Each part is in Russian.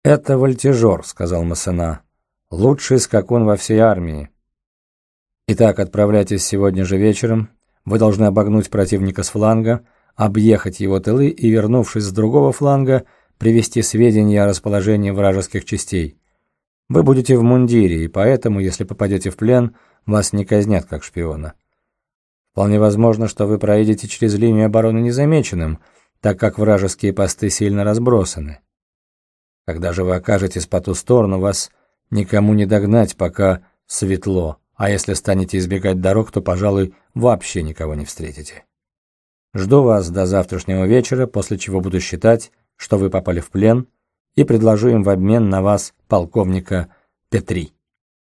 «Это вольтежер», — сказал Массена, — «лучший скакун во всей армии. Итак, отправляйтесь сегодня же вечером. Вы должны обогнуть противника с фланга, объехать его тылы и, вернувшись с другого фланга, привести сведения о расположении вражеских частей. Вы будете в мундире, и поэтому, если попадете в плен, вас не казнят как шпиона. Вполне возможно, что вы проедете через линию обороны незамеченным, так как вражеские посты сильно разбросаны. Когда же вы окажетесь по ту сторону, вас никому не догнать, пока светло, а если станете избегать дорог, то, пожалуй, вообще никого не встретите. Жду вас до завтрашнего вечера, после чего буду считать, что вы попали в плен, и предложу им в обмен на вас полковника Петри».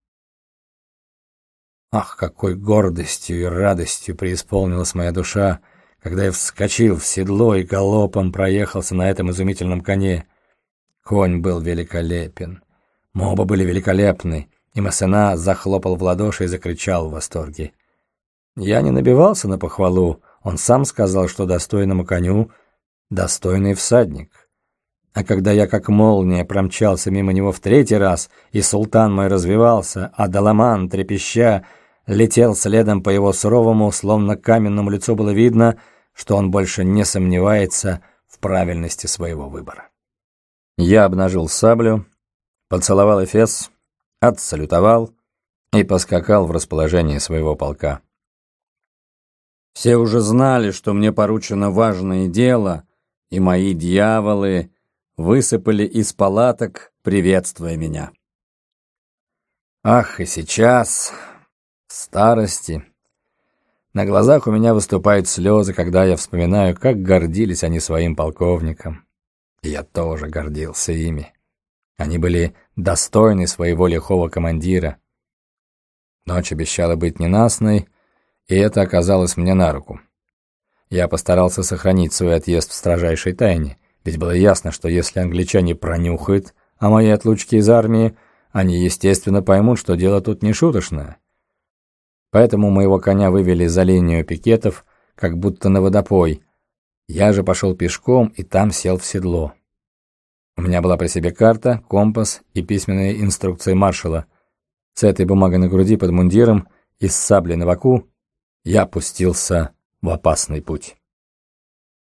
Ах, какой гордостью и радостью преисполнилась моя душа, когда я вскочил в седло и галопом проехался на этом изумительном коне. Конь был великолепен, мы оба были великолепны, и Массена захлопал в ладоши и закричал в восторге. Я не набивался на похвалу, он сам сказал, что достойному коню достойный всадник. А когда я как молния промчался мимо него в третий раз, и султан мой развивался, а Даламан, трепеща, летел следом по его суровому, словно каменному лицу, было видно, что он больше не сомневается в правильности своего выбора. Я обнажил саблю, поцеловал эфес, отсалютовал и поскакал в расположение своего полка. Все уже знали, что мне поручено важное дело, и мои дьяволы высыпали из палаток, приветствуя меня. Ах, и сейчас, в старости, на глазах у меня выступают слезы, когда я вспоминаю, как гордились они своим полковником. И я тоже гордился ими. Они были достойны своего лихого командира. Ночь обещала быть ненастной, и это оказалось мне на руку. Я постарался сохранить свой отъезд в строжайшей тайне, ведь было ясно, что если англичане пронюхают о моей отлучке из армии, они, естественно, поймут, что дело тут не шуточное. Поэтому моего коня вывели за линию пикетов, как будто на водопой. Я же пошел пешком и там сел в седло. У меня была при себе карта, компас и письменные инструкции маршала. С этой бумагой на груди под мундиром и с саблей на боку я пустился в опасный путь.